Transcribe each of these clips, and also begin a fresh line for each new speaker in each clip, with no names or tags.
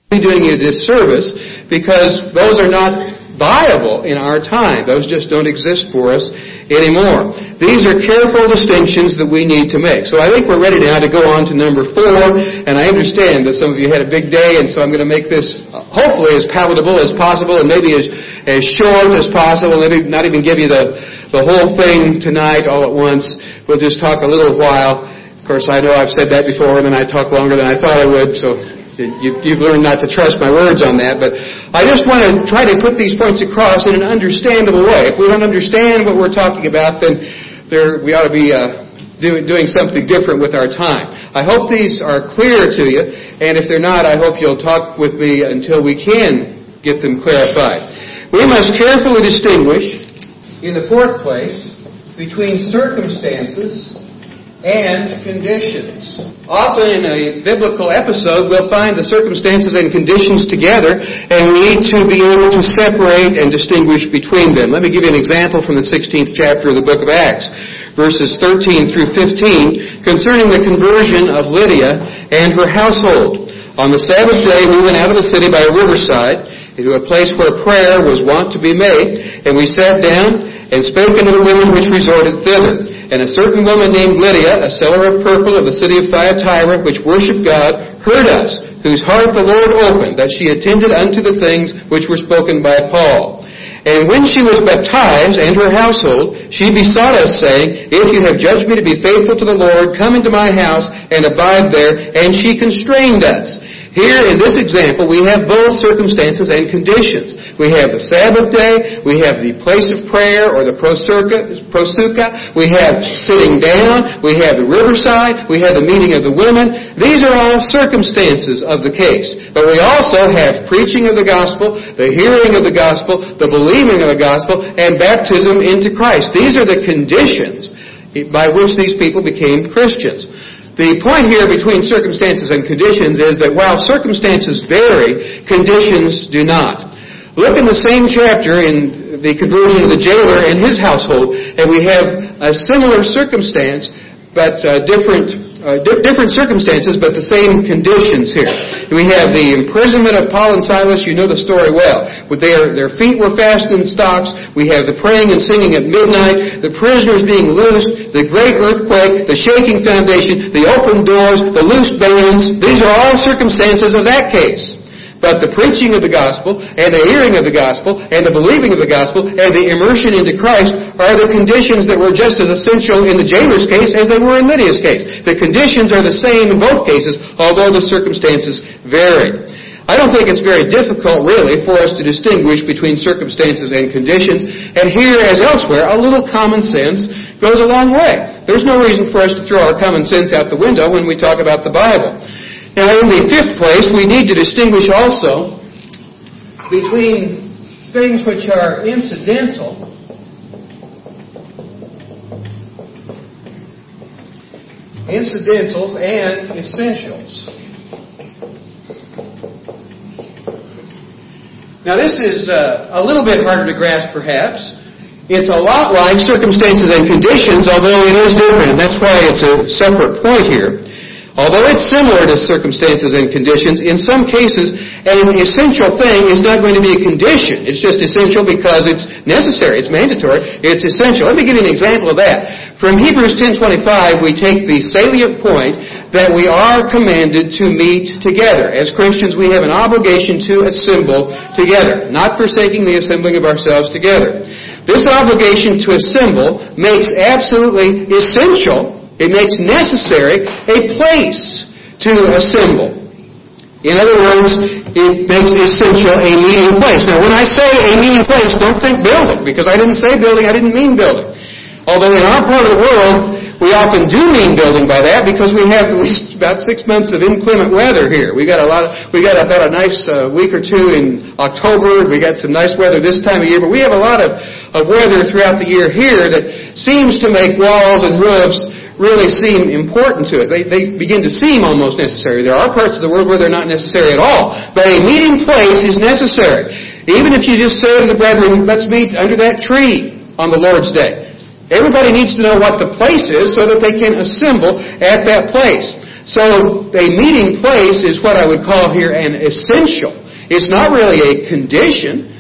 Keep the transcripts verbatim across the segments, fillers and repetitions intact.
doing you a disservice because those are not viable in our time. Those just don't exist for us anymore. These are careful distinctions that we need to make. So I think we're ready now to go on to number four, and I understand that some of you had a big day, and so I'm going to make this hopefully as palatable as possible and maybe as, as short as possible, maybe not even give you the, the whole thing tonight all at once. We'll just talk a little while. Of course, I know I've said that before, and then I talk longer than I thought I would, so you've learned not to trust my words on that, but I just want to try to put these points across in an understandable way. If we don't understand what we're talking about, then there, we ought to be uh, do, doing something different with our time. I hope these are clear to you, and if they're not, I hope you'll talk with me until we can get them clarified. We must carefully distinguish, in the fourth place, between circumstances and conditions. Often in a biblical episode, we'll find the circumstances and conditions together, and we need to be able to separate and distinguish between them. Let me give you an example from the sixteenth chapter of the book of Acts, verses thirteen through fifteen, concerning the conversion of Lydia and her household. On the Sabbath day, we went out of the city by a riverside, into a place where prayer was wont to be made, and we sat down and spake unto the women which resorted thither. And a certain woman named Lydia, a seller of purple of the city of Thyatira, which worshipped God, heard us, whose heart the Lord opened, that she attended unto the things which were spoken by Paul. And when she was baptized, and her household, she besought us, saying, If you have judged me to be faithful to the Lord, come into my house and abide there. And she constrained us. Here, in this example, we have both circumstances and conditions. We have the Sabbath day, we have the place of prayer, or the proseucha, we have sitting down, we have the riverside, we have the meeting of the women. These are all circumstances of the case. But we also have preaching of the gospel, the hearing of the gospel, the believing of the gospel, and baptism into Christ. These are the conditions by which these people became Christians. The point here between circumstances and conditions is that while circumstances vary, conditions do not. Look in the same chapter in the conversion of the jailer and his household, and we have a similar circumstance, but uh, different uh, di- different circumstances, but the same conditions here. We have the imprisonment of Paul and Silas. You know the story well. Their, their feet were fastened in stocks. We have the praying and singing at midnight, the prisoners being loosed, the great earthquake, the shaking foundation, the open doors, the loosed bands. These are all circumstances of that case. But the preaching of the gospel, and the hearing of the gospel, and the believing of the gospel, and the immersion into Christ are the conditions that were just as essential in the jailer's case as they were in Lydia's case. The conditions are the same in both cases, although the circumstances vary. I don't think it's very difficult, really, for us to distinguish between circumstances and conditions. And here, as elsewhere, a little common sense goes a long way. There's no reason for us to throw our common sense out the window when we talk about the Bible. Now, in the fifth place, we need to distinguish also between things which are incidental incidentals and essentials. Now, this is uh, a little bit harder to grasp, perhaps. It's a lot like circumstances and conditions, although it is different. That's why it's a separate point here. Although it's similar to circumstances and conditions, in some cases, an essential thing is not going to be a condition. It's just essential because it's necessary. It's mandatory. It's essential. Let me give you an example of that. From Hebrews ten twenty-five, we take the salient point that we are commanded to meet together. As Christians, we have an obligation to assemble together, not forsaking the assembling of ourselves together. This obligation to assemble makes absolutely essential, it makes necessary a place to assemble. In other words, it makes essential a meeting place. Now, when I say a meeting place, don't think building, because I didn't say building, I didn't mean building. Although in our part of the world, we often do mean building by that, because we have at least about six months of inclement weather here. We got a lot of, we got about a nice uh, week or two in October. We got some nice weather this time of year, but we have a lot of, of weather throughout the year here that seems to make walls and roofs really seem important to us. They, they begin to seem almost necessary. There are parts of the world where they're not necessary at all. But a meeting place is necessary. Even if you just say to the brethren, let's meet under that tree on the Lord's Day. Everybody needs to know what the place is so that they can assemble at that place. So a meeting place is what I would call here an essential. It's not really a condition,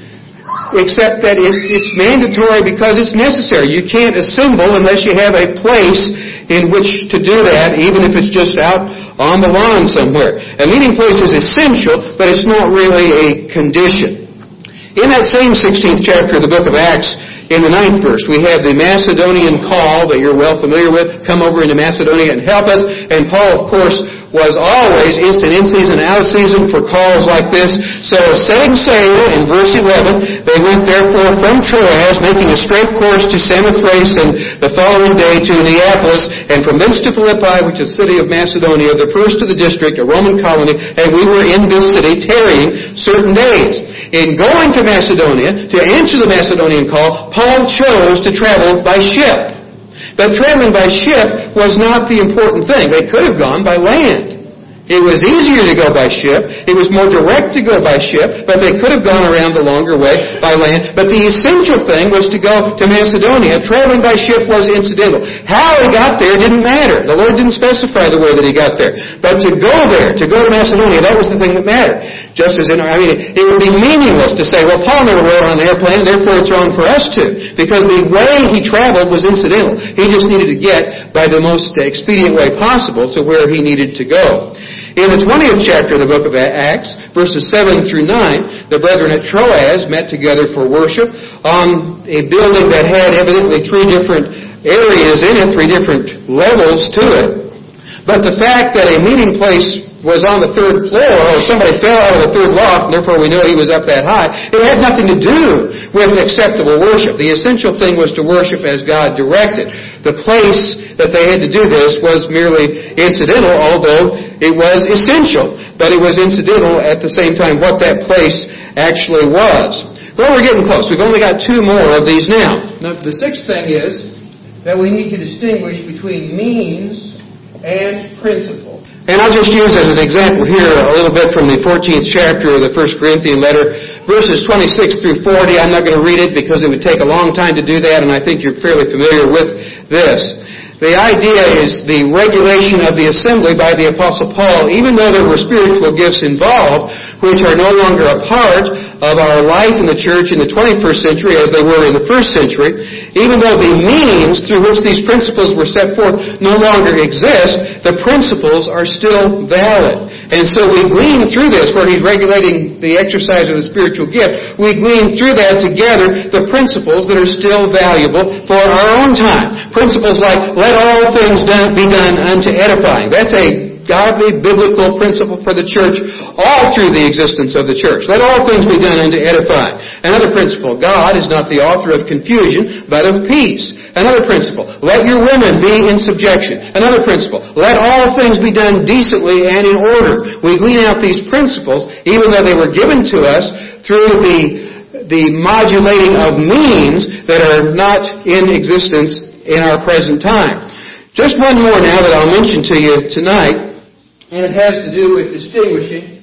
except that it, it's mandatory because it's necessary. You can't assemble unless you have a place in which to do that, even if it's just out on the lawn somewhere. A meeting place is essential, but it's not really a condition. In that same sixteenth chapter of the book of Acts, in the ninth verse, we have the Macedonian call that you're well familiar with. Come over into Macedonia and help us. And Paul, of course, was always instant in season, out of season for calls like this. So setting sail in verse eleven, they went therefore from Troas, making a straight course to Samothrace, and the following day to Neapolis, and from thence to Philippi, which is the city of Macedonia, the first of the district, a Roman colony, and we were in this city tarrying certain days. In going to Macedonia, to answer the Macedonian call, Paul chose to travel by ship. But traveling by ship was not the important thing. They could have gone by land. It was easier to go by ship. It was more direct to go by ship, but they could have gone around the longer way by land. But the essential thing was to go to Macedonia. Traveling by ship was incidental. How he got there didn't matter. The Lord didn't specify the way that he got there. But to go there, to go to Macedonia, that was the thing that mattered. Just as in, I mean, it would be meaningless to say, well, Paul never rode on an airplane, therefore it's wrong for us to. Because the way he traveled was incidental. He just needed to get by the most expedient way possible to where he needed to go. In the twentieth chapter of the book of Acts, verses seven through nine, the brethren at Troas met together for worship on a building that had evidently three different areas in it, three different levels to it. But the fact that a meeting place was on the third floor, or somebody fell out of the third loft, and therefore we know he was up that high, it had nothing to do with acceptable worship. The essential thing was to worship as God directed. The place that they had to do this was merely incidental, although it was essential. But it was incidental at the same time what that place actually was. Well, we're getting close. We've only got two more of these now. Now, the sixth thing is that we need to distinguish between means and principle. And I'll just use as an example here a little bit from the fourteenth chapter of the First Corinthian letter, verses twenty-six through forty. I'm not going to read it because it would take a long time to do that, and I think you're fairly familiar with this. The idea is the regulation of the assembly by the Apostle Paul, even though there were spiritual gifts involved, which are no longer a part of our life in the church in the twenty-first century as they were in the first century, even though the means through which these principles were set forth no longer exist, the principles are still valid. And so we glean through this, where he's regulating the exercise of the spiritual gift, we glean through that together the principles that are still valuable for our own time. Principles like, let all things done, be done unto edifying. That's a godly, biblical principle for the church all through the existence of the church. Let all things be done unto edifying. Another principle, God is not the author of confusion, but of peace. Another principle, let your women be in subjection. Another principle, let all things be done decently and in order. We glean out these principles, even though they were given to us through the, the modulating of means that are not in existence in our present time. Just one more now that I'll mention to you tonight, and it has to do with distinguishing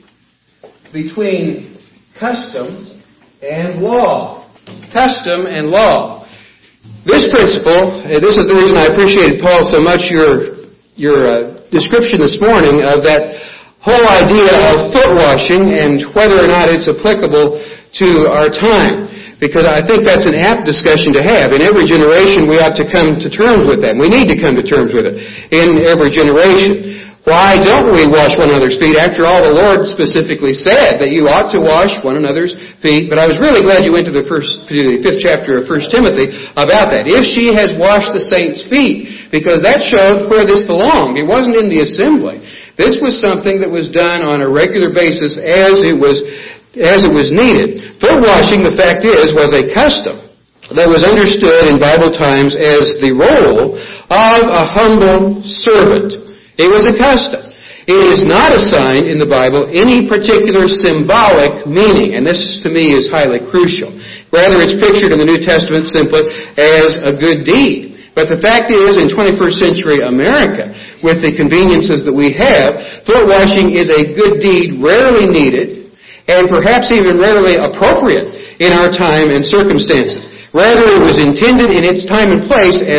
between customs and law. Custom and law. This principle, this is the reason I appreciated, Paul, so much your your uh, description this morning of that whole idea of foot washing and whether or not it's applicable to our time. Because I think that's an apt discussion to have. In every generation, we ought to come to terms with that. We need to come to terms with it in every generation. Why don't we wash one another's feet? After all, the Lord specifically said that you ought to wash one another's feet. But I was really glad you went to the first, to the fifth chapter of First Timothy about that. If she has washed the saints' feet, because that showed where this belonged. It wasn't in the assembly. This was something that was done on a regular basis as it was, as it was needed. Foot washing, the fact is, was a custom that was understood in Bible times as the role of a humble servant. It was a custom. It is not assigned in the Bible any particular symbolic meaning, and this to me is highly crucial. Rather, it's pictured in the New Testament simply as a good deed. But the fact is, in twenty-first century America, with the conveniences that we have, foot washing is a good deed rarely needed, and perhaps even rarely appropriate in our time and circumstances. Rather, it was intended in its time and place as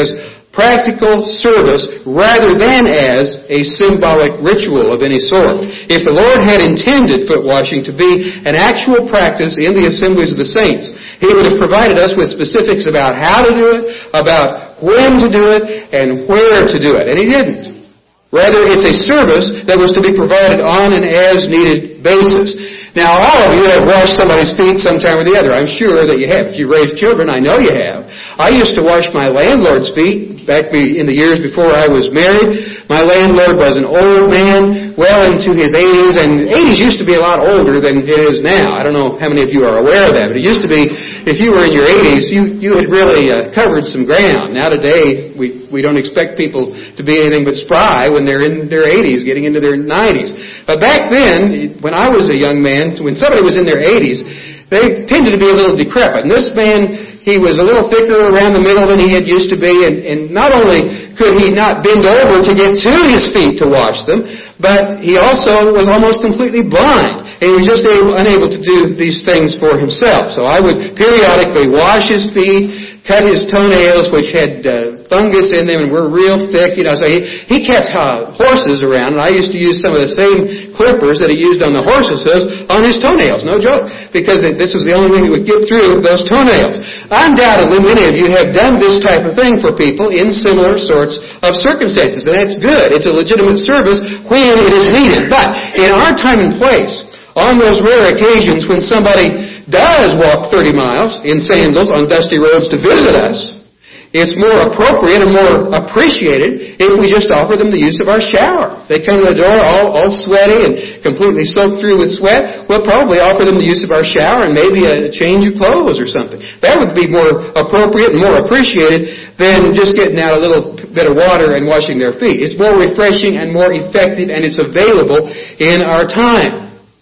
practical service rather than as a symbolic ritual of any sort. If the Lord had intended foot washing to be an actual practice in the assemblies of the saints, He would have provided us with specifics about how to do it, about when to do it, and where to do it. And He didn't. Rather, it's a service that was to be provided on an as-needed basis. Now, all of you have washed somebody's feet sometime or the other. I'm sure that you have. If you raised children, I know you have. I used to wash my landlord's feet back in the years before I was married. My landlord was an old man, well into his eighties, and eighties used to be a lot older than it is now. I don't know how many of you are aware of that, but it used to be, if you were in your eighties, you, you had really uh, covered some ground. Now today, we, we don't expect people to be anything but spry when they're in their eighties, getting into their nineties. But back then, when I was a young man, when somebody was in their eighties, they tended to be a little decrepit. And this man, he was a little thicker around the middle than he had used to be, and, and not only could he not bend over to get to his feet to wash them, but he also was almost completely blind, and he was just able, unable to do these things for himself. So I would periodically wash his feet, cut his toenails, which had uh, fungus in them and were real thick. You know, so he, he kept uh, horses around, and I used to use some of the same clippers that he used on the horses' hooves on his toenails. No joke, because this was the only way he would get through those toenails. Undoubtedly, many of you have done this type of thing for people in similar sorts of circumstances, and that's good. It's a legitimate service when it is needed. But in our time and place, on those rare occasions when somebody does walk thirty miles in sandals on dusty roads to visit us, it's more appropriate and more appreciated if we just offer them the use of our shower. They come to the door all, all sweaty and completely soaked through with sweat. We'll probably offer them the use of our shower and maybe a change of clothes or something. That would be more appropriate and more appreciated than just getting out a little bit of water and washing their feet. It's more refreshing and more effective, and it's available in our time.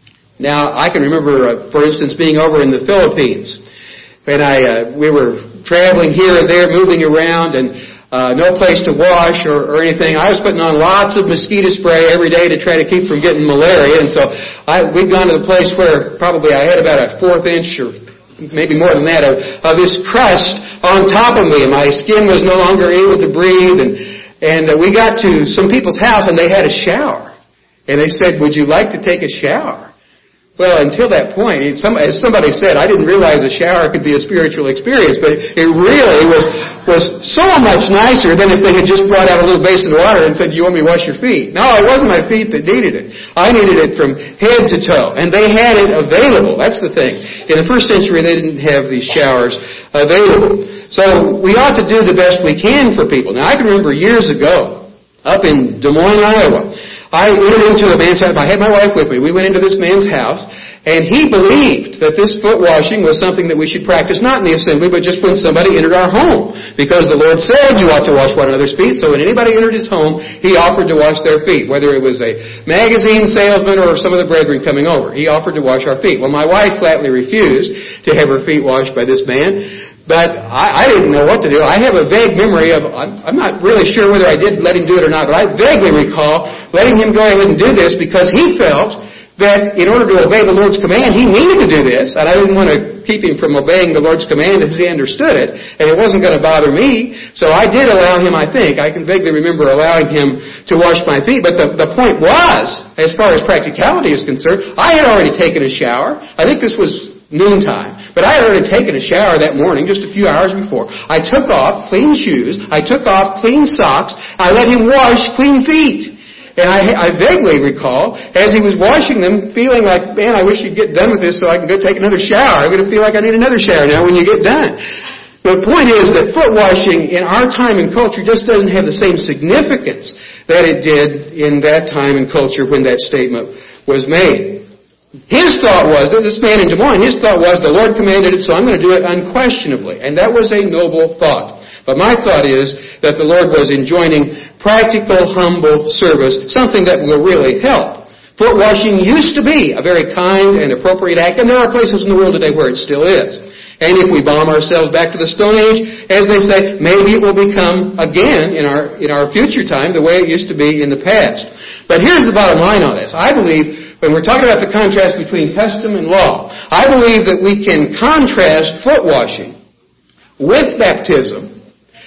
Now, I can remember, uh, for instance, being over in the Philippines when I uh, we were traveling here and there, moving around, and uh, no place to wash or, or anything. I was putting on lots of mosquito spray every day to try to keep from getting malaria, and so I, we'd gone to the place where probably I had about a fourth inch or maybe more than that of, of this crust on top of me, and my skin was no longer able to breathe, and, and uh, we got to some people's house, and they had a shower. And they said, "Would you like to take a shower?" Well, until that point, some, as somebody said, I didn't realize a shower could be a spiritual experience, but it really was was so much nicer than if they had just brought out a little basin of water and said, "You want me to wash your feet?" No, it wasn't my feet that needed it. I needed it from head to toe, and they had it available. That's the thing. In the first century, they didn't have these showers available. So we ought to do the best we can for people. Now, I can remember years ago, up in Des Moines, Iowa, I entered into a man's house. I had my wife with me. We went into this man's house, and he believed that this foot washing was something that we should practice not in the assembly, but just when somebody entered our home. Because the Lord said you ought to wash one another's feet, so when anybody entered his home, he offered to wash their feet, whether it was a magazine salesman or some of the brethren coming over. He offered to wash our feet. Well, my wife flatly refused to have her feet washed by this man. But I, I didn't know what to do. I have a vague memory of, I'm, I'm not really sure whether I did let him do it or not, but I vaguely recall letting him go ahead and do this because he felt that in order to obey the Lord's command, he needed to do this, and I didn't want to keep him from obeying the Lord's command as he understood it, and it wasn't going to bother me. So I did allow him, I think. I can vaguely remember allowing him to wash my feet, but the, the point was, as far as practicality is concerned, I had already taken a shower. I think this was noontime. But I had already taken a shower that morning, just a few hours before. I took off clean shoes. I took off clean socks. I let him wash clean feet. And I, I vaguely recall, as he was washing them, feeling like, man, I wish you'd get done with this so I can go take another shower. I'm going to feel like I need another shower now when you get done. The point is that foot washing in our time and culture just doesn't have the same significance that it did in that time and culture when that statement was made. His thought was, this man in Des Moines, his thought was, the Lord commanded it, so I'm going to do it unquestionably. And that was a noble thought. But my thought is that the Lord was enjoining practical, humble service, something that will really help. Foot washing used to be a very kind and appropriate act, and there are places in the world today where it still is. And if we bomb ourselves back to the Stone Age, as they say, maybe it will become again in our in our future time the way it used to be in the past. But here's the bottom line on this. I believe when we're talking about the contrast between custom and law, I believe that we can contrast foot washing with baptism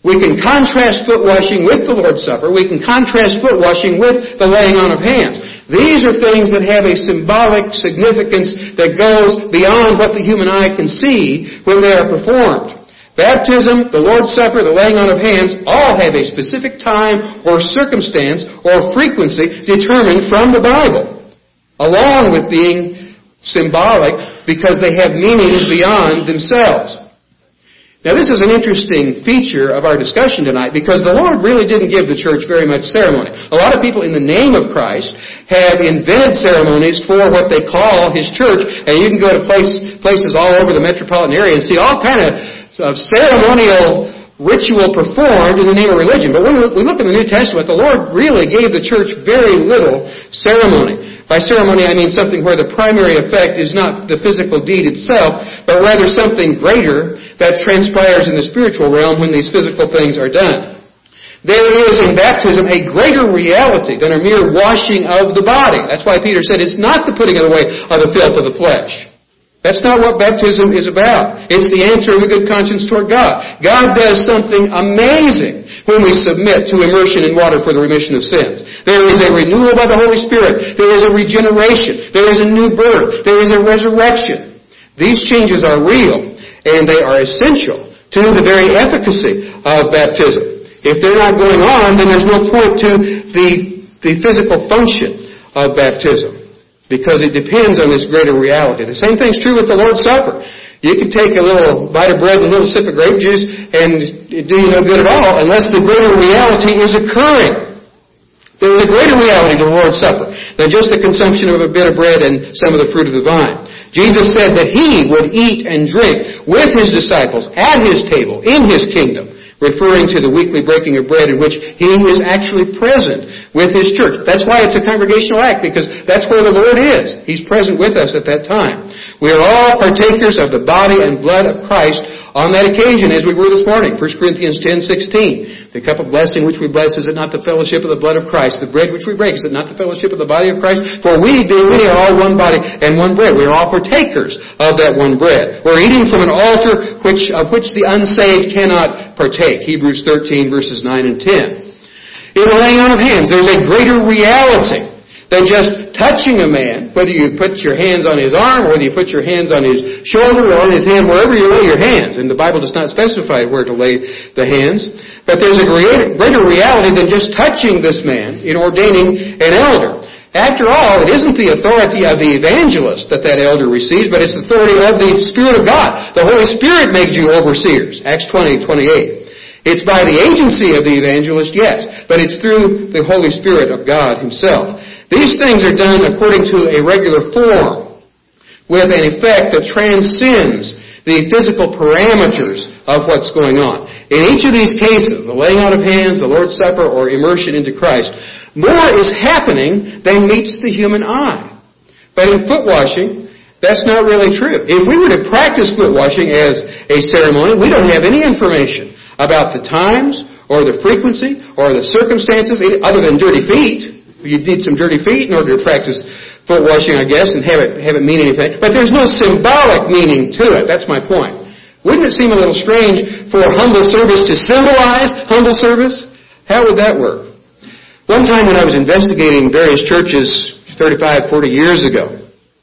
We can contrast foot washing with the Lord's Supper. We can contrast foot washing with the laying on of hands. These are things that have a symbolic significance that goes beyond what the human eye can see when they are performed. Baptism, the Lord's Supper, the laying on of hands, all have a specific time or circumstance or frequency determined from the Bible, along with being symbolic because they have meanings beyond themselves. Now, this is an interesting feature of our discussion tonight because the Lord really didn't give the church very much ceremony. A lot of people in the name of Christ have invented ceremonies for what they call His church, and you can go to place, places all over the metropolitan area and see all kind of, of ceremonial ritual performed in the name of religion. But when we look in the New Testament, the Lord really gave the church very little ceremony. By ceremony, I mean something where the primary effect is not the physical deed itself, but rather something greater that transpires in the spiritual realm when these physical things are done. There is in baptism a greater reality than a mere washing of the body. That's why Peter said it's not the putting away of the filth of the flesh. That's not what baptism is about. It's the answer of a good conscience toward God. God does something amazing when we submit to immersion in water for the remission of sins. There is a renewal by the Holy Spirit. There is a regeneration. There is a new birth. There is a resurrection. These changes are real, and they are essential to the very efficacy of baptism. If they're not going on, then there's no point to the, the physical function of baptism, because it depends on this greater reality. The same thing's true with the Lord's Supper. You can take a little bite of bread and a little sip of grape juice and it do you no good at all unless the greater reality is occurring. There is a greater reality to the Lord's Supper than just the consumption of a bit of bread and some of the fruit of the vine. Jesus said that He would eat and drink with His disciples at His table in His kingdom, referring to the weekly breaking of bread in which He is actually present with His church. That's why it's a congregational act, because that's where the Lord is. He's present with us at that time. We are all partakers of the body and blood of Christ on that occasion, as we were this morning. First Corinthians ten sixteen. The cup of blessing which we bless, is it not the fellowship of the blood of Christ? The bread which we break, is it not the fellowship of the body of Christ? For we, being many, are all one body and one bread. We are all partakers of that one bread. We're eating from an altar which, of which the unsaved cannot partake. Hebrews thirteen verses nine and ten. In the laying on of hands, there's a greater reality than just touching a man, whether you put your hands on his arm, or whether you put your hands on his shoulder or on his hand, wherever you lay your hands. And the Bible does not specify where to lay the hands. But there's a greater reality than just touching this man in ordaining an elder. After all, it isn't the authority of the evangelist that that elder receives, but it's the authority of the Spirit of God. The Holy Spirit made you overseers, Acts twenty twenty-eight. It's by the agency of the evangelist, yes, but it's through the Holy Spirit of God Himself. These things are done according to a regular form, with an effect that transcends the physical parameters of what's going on. In each of these cases, the laying on of hands, the Lord's Supper, or immersion into Christ, more is happening than meets the human eye. But in foot washing, that's not really true. If we were to practice foot washing as a ceremony, we don't have any information about the times or the frequency or the circumstances other than dirty feet. You'd need some dirty feet in order to practice foot washing, I guess, and have it have it mean anything. But there's no symbolic meaning to it. That's my point. Wouldn't it seem a little strange for humble service to symbolize humble service? How would that work? One time when I was investigating various churches thirty-five, forty years ago,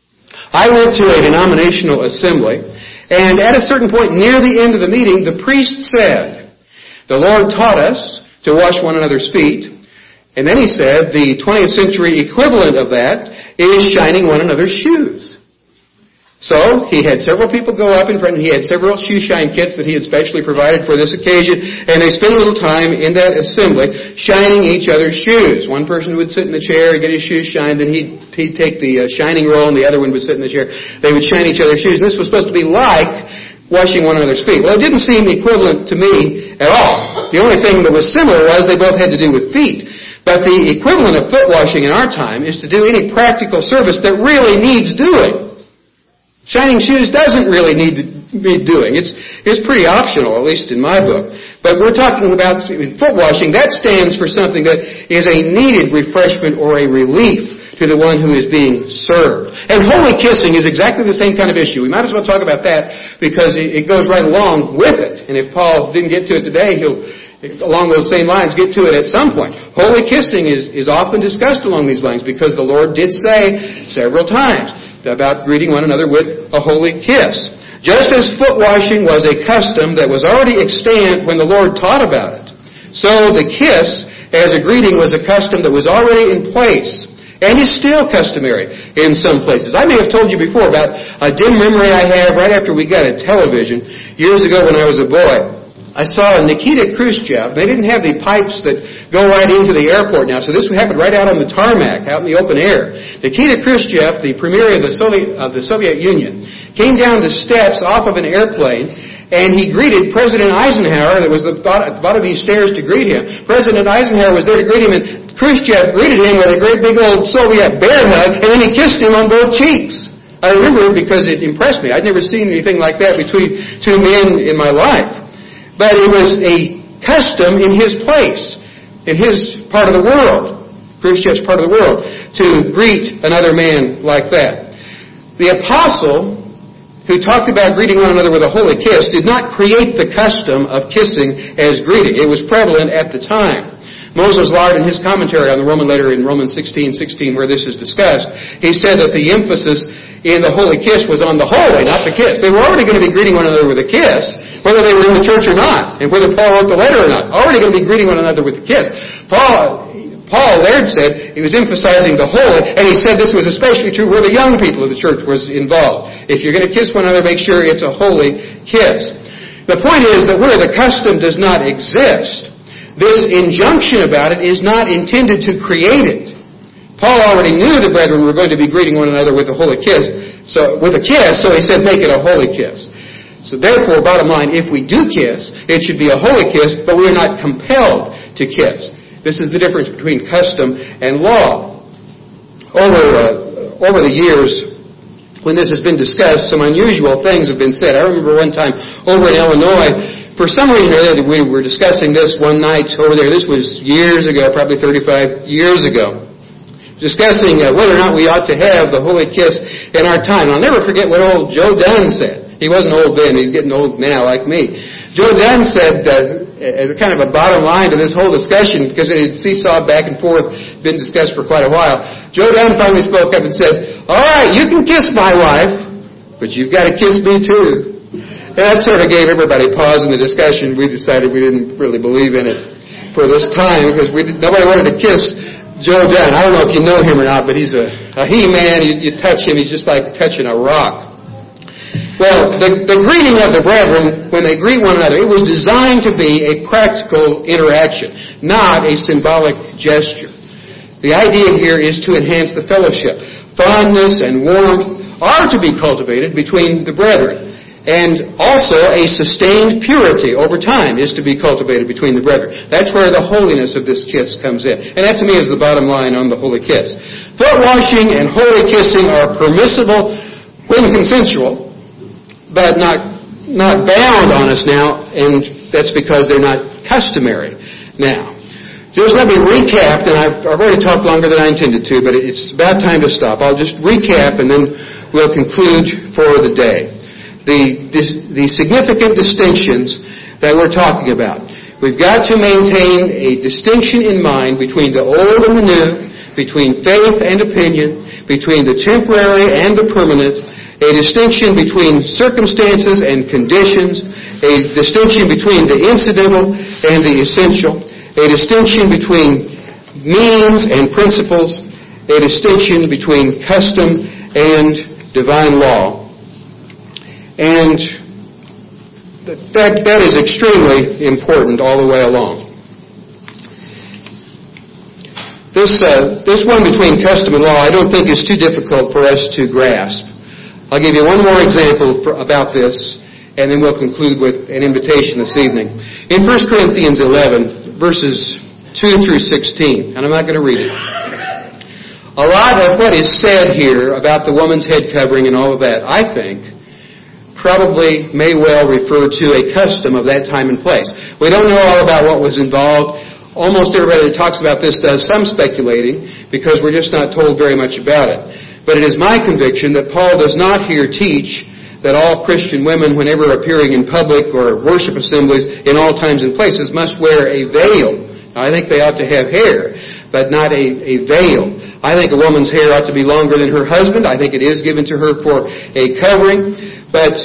I went to a denominational assembly, and at a certain point near the end of the meeting, the priest said, "The Lord taught us to wash one another's feet." And then he said, the twentieth century equivalent of that is shining one another's shoes. So he had several people go up in front, and he had several shoe shine kits that he had specially provided for this occasion, and they spent a little time in that assembly shining each other's shoes. One person would sit in the chair and get his shoes shined, then he'd, he'd take the uh, shining roll, and the other one would sit in the chair. They would shine each other's shoes. And this was supposed to be like washing one another's feet. Well, it didn't seem equivalent to me at all. The only thing that was similar was they both had to do with feet. But the equivalent of foot washing in our time is to do any practical service that really needs doing. Shining shoes doesn't really need to be doing. It's, it's pretty optional, at least in my book. But we're talking about foot washing. That stands for something that is a needed refreshment or a relief to the one who is being served. And holy kissing is exactly the same kind of issue. We might as well talk about that because it goes right along with it. And if Paul didn't get to it today, he'll along those same lines, get to it at some point. Holy kissing is, is often discussed along these lines because the Lord did say several times about greeting one another with a holy kiss. Just as foot washing was a custom that was already extant when the Lord taught about it, so the kiss as a greeting was a custom that was already in place and is still customary in some places. I may have told you before about a dim memory I have right after we got a television years ago when I was a boy. I saw Nikita Khrushchev. They didn't have the pipes that go right into the airport now, so this happened right out on the tarmac, out in the open air. Nikita Khrushchev, the premier of the Soviet, of the Soviet Union, came down the steps off of an airplane, and he greeted President Eisenhower, that was at the bottom of these stairs to greet him. President Eisenhower was there to greet him, and Khrushchev greeted him with a great big old Soviet bear hug, and then he kissed him on both cheeks. I remember it because it impressed me. I'd never seen anything like that between two men in my life. But it was a custom in his place, in his part of the world, Khrushchev's part of the world, to greet another man like that. The apostle, who talked about greeting one another with a holy kiss, did not create the custom of kissing as greeting. It was prevalent at the time. Moses Lard, in his commentary on the Roman letter in Romans sixteen sixteen, where this is discussed, he said that the emphasis in the holy kiss was on the holy, not the kiss. They were already going to be greeting one another with a kiss, whether they were in the church or not, and whether Paul wrote the letter or not. Already going to be greeting one another with a kiss. Paul, Paul Laird said he was emphasizing the holy, and he said this was especially true where the young people of the church was involved. If you're going to kiss one another, make sure it's a holy kiss. The point is that where the custom does not exist, this injunction about it is not intended to create it. Paul already knew the brethren were going to be greeting one another with a holy kiss, so with a kiss, so he said make it a holy kiss. So therefore, bottom line, if we do kiss, it should be a holy kiss, but we are not compelled to kiss. This is the difference between custom and law. Over uh, over the years, when this has been discussed, some unusual things have been said. I remember one time over in Illinois, for some reason or other, we were discussing this one night over there. This was years ago, probably thirty-five years ago. Discussing uh, whether or not we ought to have the holy kiss in our time. And I'll never forget what old Joe Dunn said. He wasn't old then. He's getting old now like me. Joe Dunn said, uh, as a kind of a bottom line to this whole discussion, because it had seesawed back and forth, been discussed for quite a while, Joe Dunn finally spoke up and said, all right, you can kiss my wife, but you've got to kiss me too. And that sort of gave everybody pause in the discussion. We decided we didn't really believe in it for this time, because we did, nobody wanted to kiss Joe Dunn. I don't know if you know him or not, but he's a, a he-man. You, you touch him, he's just like touching a rock. Well, the, the greeting of the brethren, when they greet one another, it was designed to be a practical interaction, not a symbolic gesture. The idea here is to enhance the fellowship. Fondness and warmth are to be cultivated between the brethren. And also a sustained purity over time is to be cultivated between the brethren. That's where the holiness of this kiss comes in. And that to me is the bottom line on the holy kiss. Foot washing and holy kissing are permissible when consensual, but not not bound on us now, and that's because they're not customary now. Just let me recap, and I've, I've already talked longer than I intended to, but it's about time to stop. I'll just recap, and then we'll conclude for the day. The, the significant distinctions that we're talking about. We've got to maintain a distinction in mind between the old and the new, between faith and opinion, between the temporary and the permanent, a distinction between circumstances and conditions, a distinction between the incidental and the essential, a distinction between means and principles, a distinction between custom and divine law. And that, that is extremely important all the way along. This, uh, this one between custom and law I don't think is too difficult for us to grasp. I'll give you one more example for, about this, and then we'll conclude with an invitation this evening. In First Corinthians eleven, verses two through sixteen, and I'm not going to read it. A lot of what is said here about the woman's head covering and all of that, I think, probably may well refer to a custom of that time and place. We don't know all about what was involved. Almost everybody that talks about this does some speculating because we're just not told very much about it. But it is my conviction that Paul does not here teach that all Christian women, whenever appearing in public or worship assemblies in all times and places, must wear a veil. Now, I think they ought to have hair, but not a, a veil. I think a woman's hair ought to be longer than her husband. I think it is given to her for a covering. But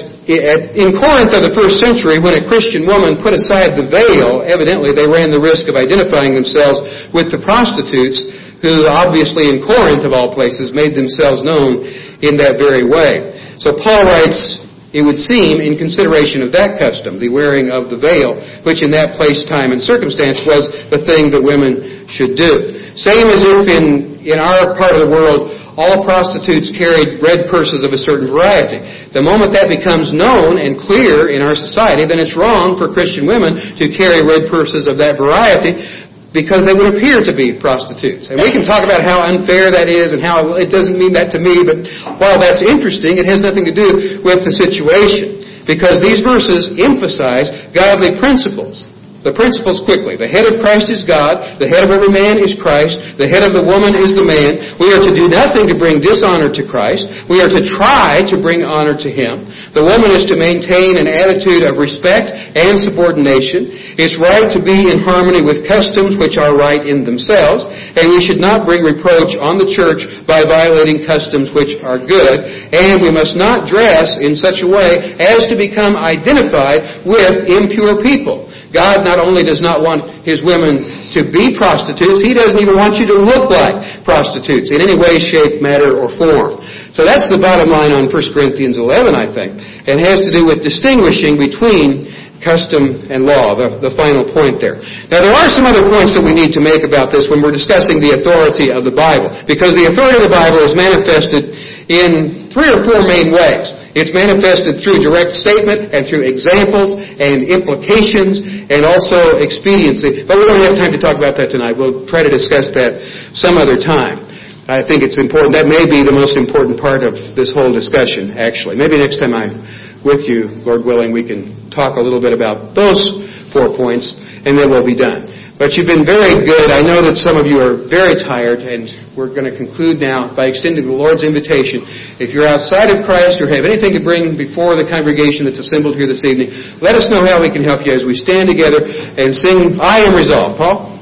in Corinth of the first century, when a Christian woman put aside the veil, evidently they ran the risk of identifying themselves with the prostitutes, who obviously in Corinth, of all places, made themselves known in that very way. So Paul writes, it would seem, in consideration of that custom, the wearing of the veil, which in that place, time, and circumstance was the thing that women should do. Same as if in, in our part of the world, all prostitutes carried red purses of a certain variety. The moment that becomes known and clear in our society, then it's wrong for Christian women to carry red purses of that variety, because they would appear to be prostitutes. And we can talk about how unfair that is and how it doesn't mean that to me, but while that's interesting, it has nothing to do with the situation. Because these verses emphasize godly principles. The principles quickly. The head of Christ is God. The head of every man is Christ. The head of the woman is the man. We are to do nothing to bring dishonor to Christ. We are to try to bring honor to Him. The woman is to maintain an attitude of respect and subordination. It's right to be in harmony with customs which are right in themselves. And we should not bring reproach on the church by violating customs which are good. And we must not dress in such a way as to become identified with impure people. God not only does not want His women to be prostitutes, He doesn't even want you to look like prostitutes in any way, shape, matter, or form. So that's the bottom line on First Corinthians eleven, I think. It has to do with distinguishing between custom and law, the, the final point there. Now, there are some other points that we need to make about this when we're discussing the authority of the Bible, because the authority of the Bible is manifested in three or four main ways. It's manifested through direct statement and through examples and implications and also expediency. But we don't have time to talk about that tonight. We'll try to discuss that some other time. I think it's important. That may be the most important part of this whole discussion, actually. Maybe next time I'm with you, Lord willing, we can talk a little bit about those four points, and then we'll be done. But you've been very good. I know that some of you are very tired, and we're going to conclude now by extending the Lord's invitation. If you're outside of Christ or have anything to bring before the congregation that's assembled here this evening, let us know how we can help you as we stand together and sing, I Am Resolved. Paul?